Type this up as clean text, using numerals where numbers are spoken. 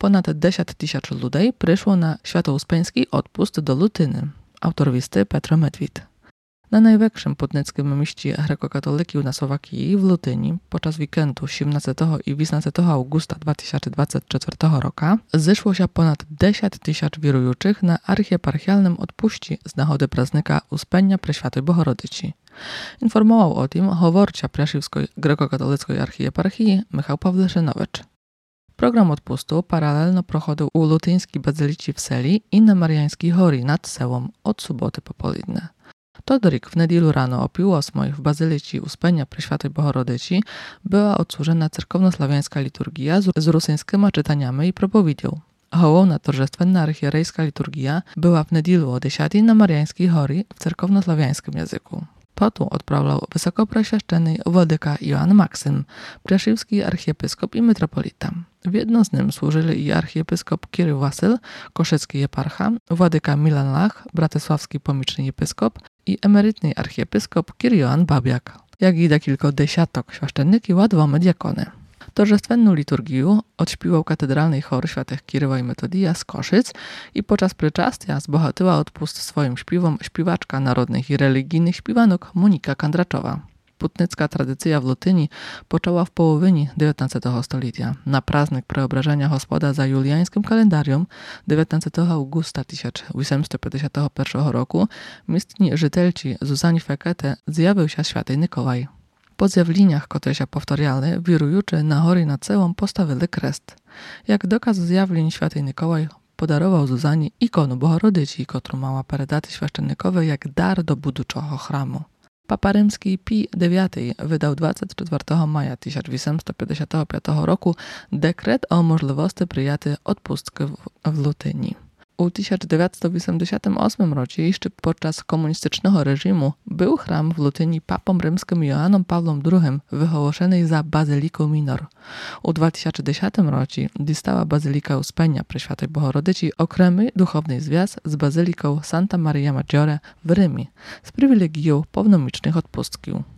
ponad 10 000 людей прийшло на Świętouspeński odpust do Lutyny. Autor listy Petro Medwid. Na największym putnickim mieście grekokatolików na Słowakii w Lutyni podczas weekendu 17 i 18 augusta 2024 roku zeszło się ponad 10 000 wierujących na archieparchialnym odpuści z nagody praznika Uspenia Preświatej Bohorodyci. Informował o tym hovorča Prešivskoj grekokatolickiej archieparchii Michał Pawleszynowicz. Program odpustu paralelno prochodził u lutyńskiej bazylici w Seli i na Mariańskiej Hory nad Sełą od soboty po południe. Todorik w niedzielę rano o pół 8 w bazylici Uspenia Preświatej Bohorodyci była odsłużona cerkowno-slawiańska liturgia z rosyjskimi czytaniami i propowiedzią. Hołowna torzestwenna archierejska liturgia była w niedzielę o 10 na Mariańskiej Hory w cerkowno-slawiańskim języku. Potem odprawiał wysokopreświadczony władyka Joan Maksym, preszywski archiepiskop i metropolita. W jedno z nim służyli i archiepiskop Kirył Wasyl, koszycki eparcha, władyka Milan Lach, bratysławski pomiczny episkop i emerytny archiepiskop Kirioan Babiak, jak i kilka dziesiątek świaszczenników a dwoma diakony. Torzestwenną liturgię odśpiewał katedralny chór świętych Kiryła i Metodija z Koszyc i podczas pryczastia zbohatyła odpust swoim śpiewom śpiewaczka narodnych i religijnych śpiewanok Monika Kandraczowa. Putnicka tradycja w Lutyni poczęła w połowie XIX stulecia. Na praznik Preobrażenia Gospoda za juliańskim kalendarium 19 augusta 1851 roku miestni żytelci Zuzani Fekete zjawił się święty Mikołaj. Po zjawleniach, które się powtarzały, wirujący na Hory nad Sełą postawili krest. Jak dokaz zjawleń święty Mikołaj podarował Zuzani ikonu Bohorodyci, którą mała peredati święcennikowe jak dar do buduczego chramu. Papa Rzymski Pij IX wydał 24 maja 1855 roku dekret o możliwości przyjęcia odpustki w Lutyni. U 1988 roku, jeszcze podczas komunistycznego reżimu, był chram w Lutyni papą rzymskim Joannem Pawłem II wyhołoszony za bazyliką minor. U 2010 roku dostała bazylika Uspenia Preświatej Bohorodyci okremy duchowny związek z bazyliką Santa Maria Maggiore w Rzymie z prywilegiją pełnomicznych odpustków.